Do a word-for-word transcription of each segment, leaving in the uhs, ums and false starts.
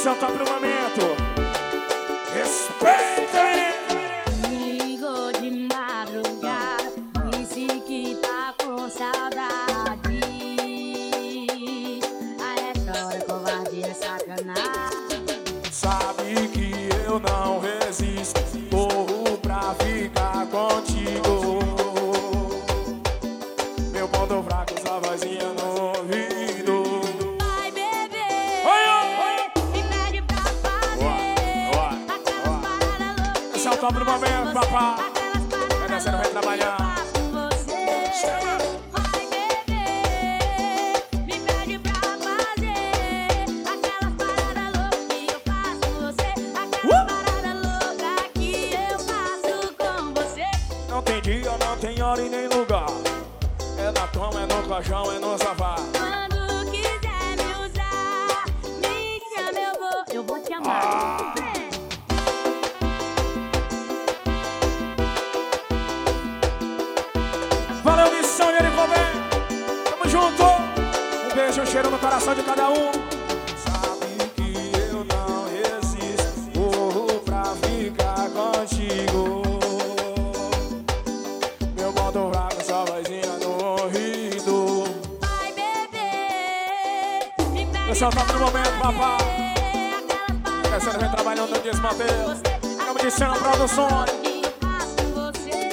Esse é o top do momento. Respeita aí. Ligou de madrugada, disse que tá com saudade. A essa hora covardia é sacanagem. Sabe que eu não resisto, corro pra ficar contigo. Meu ponto fraco, sua vozinha no ouvido. Vai beber, Oi, oi. me pede pra fazer aquelas paradas loucas. Esse é o top do momento, papai. Aquelas paradas Vai descendo, vai trabalhar. que eu faço com você. Vai beber, me pede pra fazer aquelas paradas loucas que eu faço com você. Aquelas paradas loucas que eu faço com você. Não tem dia, não tem hora e nem lugar. É na cama, é no colchão, é no sofá. Quando quiser me usar, me chama, eu vou, eu vou te amar. É. Valeu, missão, ele bem. Tamo junto. Um beijo, um cheiro no coração de cada um. Sabe que eu não resisto, corro pra ficar contigo. Meu ponto fraco, sua vozinha no ouvido. Vai beber, me pede Esse é o top do momento, papai. aquelas paradas Essa vem trabalhando no desmantel. você. Estamos de cena produções. Que eu faço com você.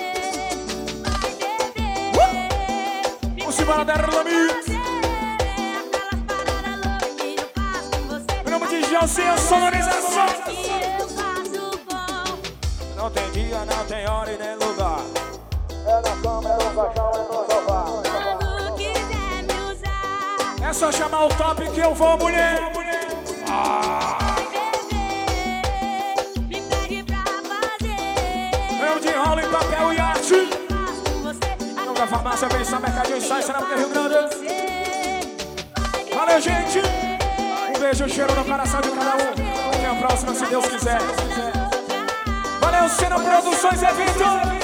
Vai beber, O Cibara da Erlami. aquelas paradas loucas que eu faço com você. Em nome de Gelsinha, sonorização. Que eu faço com. Não tem dia, não tem hora e nem lugar. É na cama, é no colchão, é no sofá. Quando quiser me usar, É só chamar o top que eu vou, mulher. Ah, me pede pra fazer. eu de rolo em papel e arte. Faço com você. Não da farmácia, vem só mercadinho e sai, será porque é Rio Grande. Você Valeu, gente. Um beijo, um cheiro no coração de cada um. Até a próxima, se Deus quiser. Valeu, Cena Produções Evento.